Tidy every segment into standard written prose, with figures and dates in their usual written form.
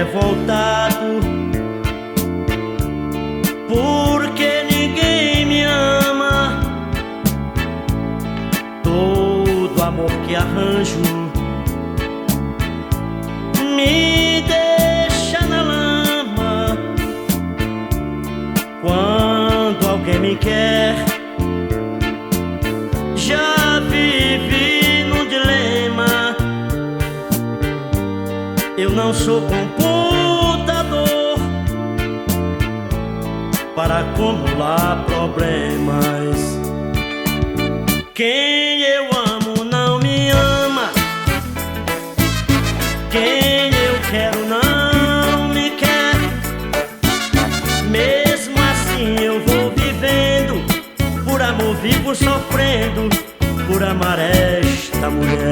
revoltado, porque ninguém me ama. Todo amor que arranjo me deixa na lama. Quando alguém me quer, já vivi num dilema. Eu não sou computador para acumular problemas. Quem eu amo não me ama, quem eu quero não me quer. Mesmo assim eu vou vivendo, por amor vivo sofrendo, por amar esta mulher.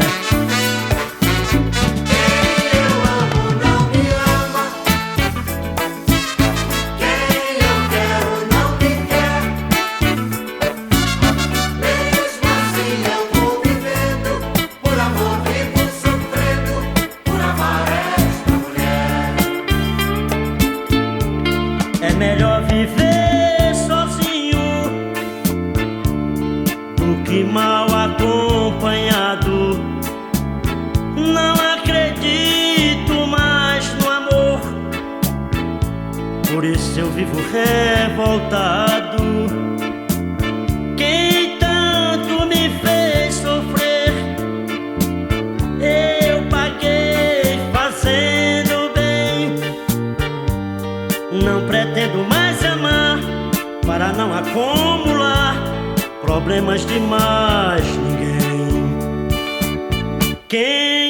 É melhor viver sozinho do que mal acompanhado. Não acredito mais no amor, por isso eu vivo revoltado. Quem tanto me fez sofrer, eu paguei fazendo bem. Não pretendo mais amar, para não acumular problemas de mais ninguém. Quem